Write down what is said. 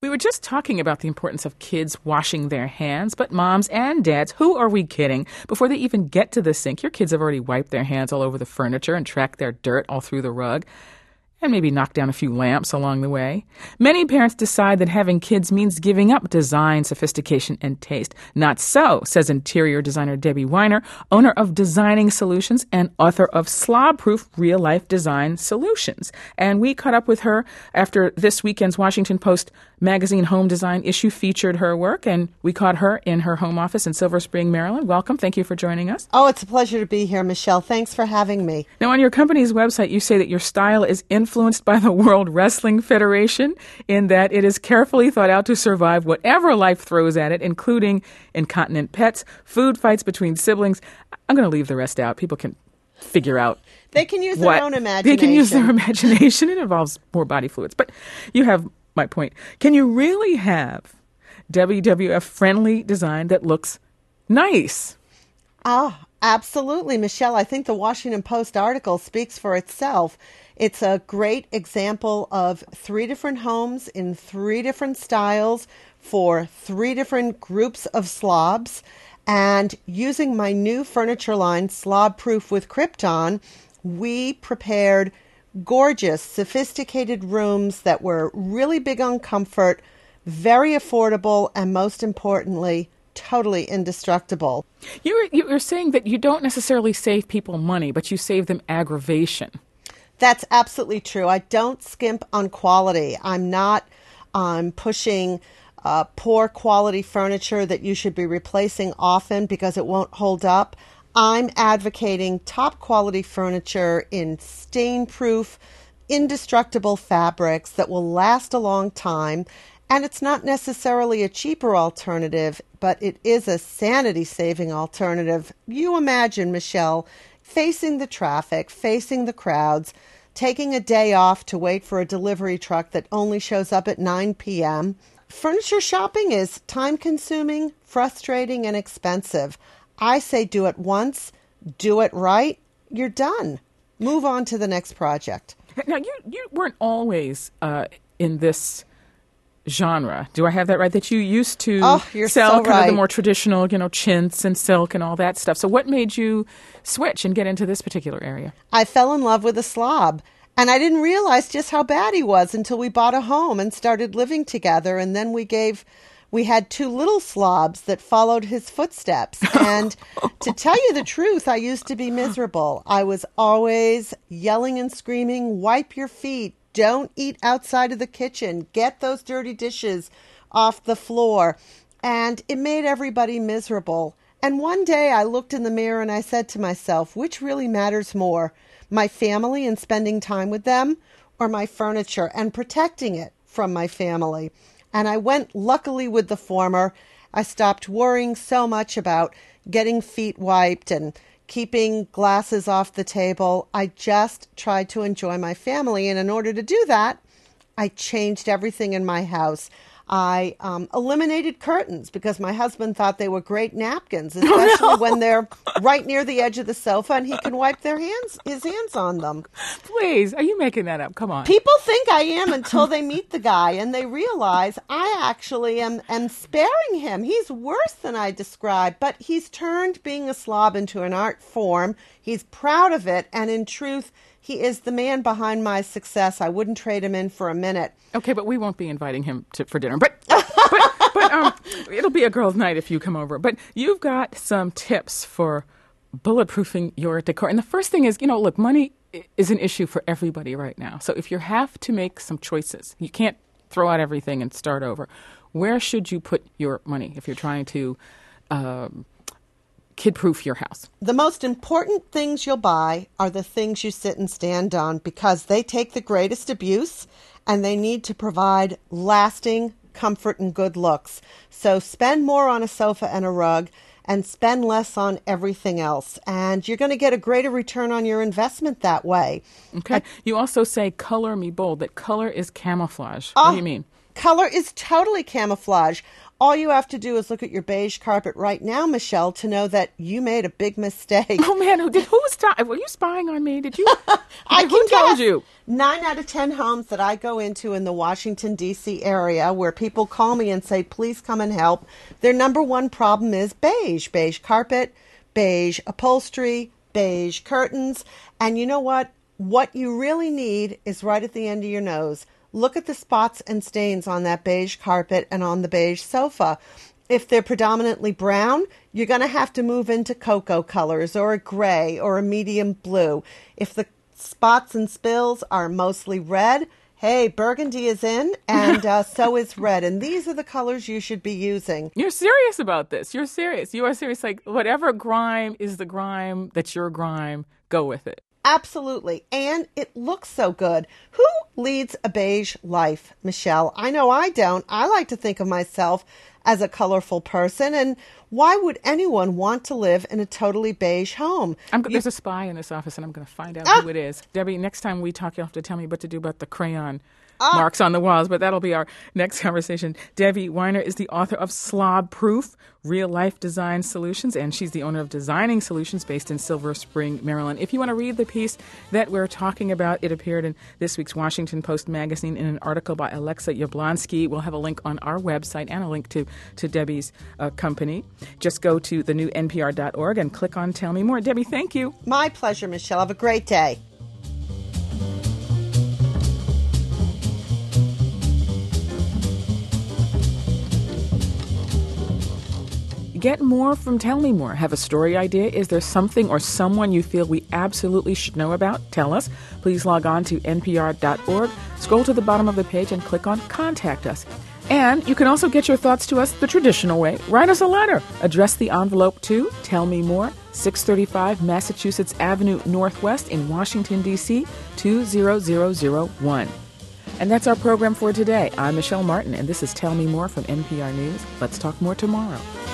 We were just talking about the importance of kids washing their hands, but moms and dads, who are we kidding? Before they even get to the sink, your kids have already wiped their hands all over the furniture and tracked their dirt all through the rug, and maybe knock down a few lamps along the way. Many parents decide that having kids means giving up design, sophistication, and taste. Not so, says interior designer Debbie Weiner, owner of Designing Solutions and author of Slob-Proof Real-Life Design Solutions. And we caught up with her after this weekend's Washington Post magazine home design issue featured her work, and we caught her in her home office in Silver Spring, Maryland. Welcome. Thank you for joining us. Oh, it's a pleasure to be here, Michelle. Thanks for having me. Now, on your company's website, you say that your style is influenced by the World Wrestling Federation, in that it is carefully thought out to survive whatever life throws at it, including incontinent pets, food fights between siblings. I'm going to leave the rest out. People can figure out. They can use their own imagination. They can use their imagination. It involves more body fluids. But you have my point. Can you really have WWF-friendly design that looks nice? Ah, absolutely, Michelle. I think the Washington Post article speaks for itself. It's a great example of 3 different homes in 3 different styles for 3 different groups of slobs. And using my new furniture line, Slob-Proof with Krypton, we prepared gorgeous, sophisticated rooms that were really big on comfort, very affordable, and most importantly, totally indestructible. You were saying that you don't necessarily save people money, but you save them aggravation. That's absolutely true. I don't skimp on quality. I'm not pushing poor quality furniture that you should be replacing often because it won't hold up. I'm advocating top quality furniture in stain-proof, indestructible fabrics that will last a long time. And it's not necessarily a cheaper alternative, but it is a sanity-saving alternative. You imagine, Michelle, facing the traffic, facing the crowds, taking a day off to wait for a delivery truck that only shows up at 9 p.m. Furniture shopping is time-consuming, frustrating, and expensive. I say do it once, do it right, you're done. Move on to the next project. Now, you weren't always in this genre. Do I have that right? That you used to sell kind of the more traditional, chintz and silk and all that stuff. So what made you switch and get into this particular area? I fell in love with a slob. And I didn't realize just how bad he was until we bought a home and started living together. And then we had 2 little slobs that followed his footsteps. And to tell you the truth, I used to be miserable. I was always yelling and screaming, wipe your feet, don't eat outside of the kitchen, get those dirty dishes off the floor. And it made everybody miserable. And one day I looked in the mirror and I said to myself, which really matters more? My family and spending time with them, or my furniture and protecting it from my family? And I went luckily with the former. I stopped worrying so much about getting feet wiped and keeping glasses off the table. I just tried to enjoy my family. And in order to do that, I changed everything in my house. I eliminated curtains because my husband thought they were great napkins, especially when they're right near the edge of the sofa and he can wipe his hands on them. Please, are you making that up? Come on. People think I am until they meet the guy and they realize I actually am sparing him. He's worse than I described, but he's turned being a slob into an art form. He's proud of it, and in truth, he is the man behind my success. I wouldn't trade him in for a minute. Okay, but we won't be inviting him for dinner. But it'll be a girls' night if you come over. But you've got some tips for bulletproofing your decor. And the first thing is, look, money is an issue for everybody right now. So if you have to make some choices, you can't throw out everything and start over. Where should you put your money if you're trying to kid-proof your house? The most important things you'll buy are the things you sit and stand on because they take the greatest abuse and they need to provide lasting comfort and good looks. So spend more on a sofa and a rug and spend less on everything else. And you're going to get a greater return on your investment that way. Okay. You also say color me bold, that color is camouflage. What do you mean? Color is totally camouflage. All you have to do is look at your beige carpet right now, Michelle, to know that you made a big mistake. Oh, man, were you spying on me? Did you? Who told you? 9 out of 10 homes that I go into in the Washington, D.C. area where people call me and say, please come and help, their number one problem is beige. Beige carpet, beige upholstery, beige curtains. And you know what? What you really need is right at the end of your nose. Look at the spots and stains on that beige carpet and on the beige sofa. If they're predominantly brown, you're going to have to move into cocoa colors or a gray or a medium blue. If the spots and spills are mostly red, hey, burgundy is in, and so is red. And these are the colors you should be using. You're serious about this. You're serious. You are serious. Like, whatever grime is the grime that's your grime, go with it. Absolutely. And it looks so good. Who leads a beige life, Michelle? I know I don't. I like to think of myself as a colorful person. And why would anyone want to live in a totally beige home? There's a spy in this office, and I'm going to find out who it is. Debbie, next time we talk, you'll have to tell me what to do about the crayon marks on the walls, but that'll be our next conversation. Debbie Weiner is the author of Slob Proof, Real Life Design Solutions, and she's the owner of Designing Solutions based in Silver Spring, Maryland. If you want to read the piece that we're talking about, it appeared in this week's Washington Post magazine in an article by Alexa Yablonsky. We'll have a link on our website and a link to Debbie's company. Just go to thenewNPR.org and click on Tell Me More. Debbie, thank you. My pleasure, Michelle. Have a great day. Get more from Tell Me More. Have a story idea? Is there something or someone you feel we absolutely should know about? Tell us. Please log on to npr.org, scroll to the bottom of the page, and click on Contact Us. And you can also get your thoughts to us the traditional way. Write us a letter. Address the envelope to Tell Me More, 635 Massachusetts Avenue Northwest in Washington, D.C., 20001. And that's our program for today. I'm Michelle Martin, and this is Tell Me More from NPR News. Let's talk more tomorrow.